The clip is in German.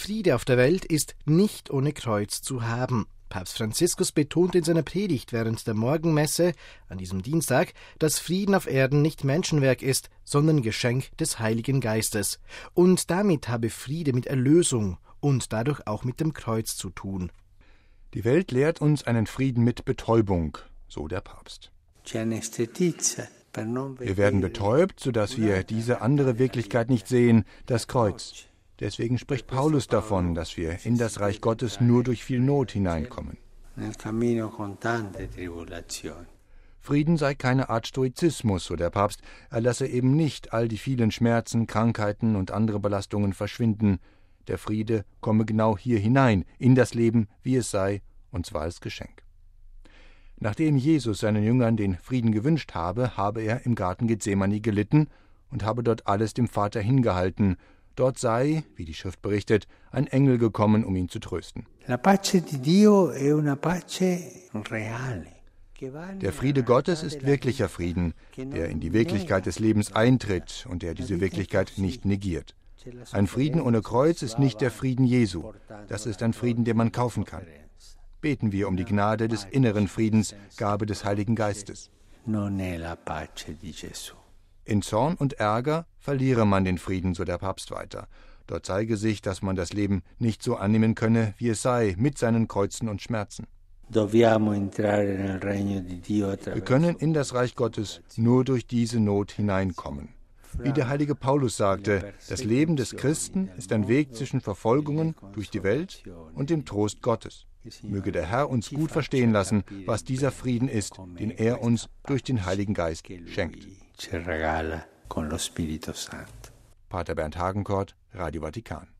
Friede auf der Welt ist nicht ohne Kreuz zu haben. Papst Franziskus betont in seiner Predigt während der Morgenmesse an diesem Dienstag, dass Frieden auf Erden nicht Menschenwerk ist, sondern Geschenk des Heiligen Geistes. Und damit habe Friede mit Erlösung und dadurch auch mit dem Kreuz zu tun. Die Welt lehrt uns einen Frieden mit Betäubung, so der Papst. Wir werden betäubt, sodass wir diese andere Wirklichkeit nicht sehen, das Kreuz. Deswegen spricht Paulus davon, dass wir in das Reich Gottes nur durch viel Not hineinkommen. Frieden sei keine Art Stoizismus, so der Papst. Er lasse eben nicht all die vielen Schmerzen, Krankheiten und andere Belastungen verschwinden. Der Friede komme genau hier hinein, in das Leben, wie es sei, und zwar als Geschenk. Nachdem Jesus seinen Jüngern den Frieden gewünscht habe, habe er im Garten Gethsemane gelitten und habe dort alles dem Vater hingehalten. Dort sei, wie die Schrift berichtet, ein Engel gekommen, um ihn zu trösten. Der Friede Gottes ist wirklicher Frieden, der in die Wirklichkeit des Lebens eintritt und der diese Wirklichkeit nicht negiert. Ein Frieden ohne Kreuz ist nicht der Frieden Jesu. Das ist ein Frieden, den man kaufen kann. Beten wir um die Gnade des inneren Friedens, Gabe des Heiligen Geistes. In Zorn und Ärger verliere man den Frieden, so der Papst weiter. Dort zeige sich, dass man das Leben nicht so annehmen könne, wie es sei, mit seinen Kreuzen und Schmerzen. Wir können in das Reich Gottes nur durch diese Not hineinkommen. Wie der heilige Paulus sagte, das Leben des Christen ist ein Weg zwischen Verfolgungen durch die Welt und dem Trost Gottes. Möge der Herr uns gut verstehen lassen, was dieser Frieden ist, den er uns durch den Heiligen Geist schenkt. Pater Bernd Hagenkort, Radio Vatikan.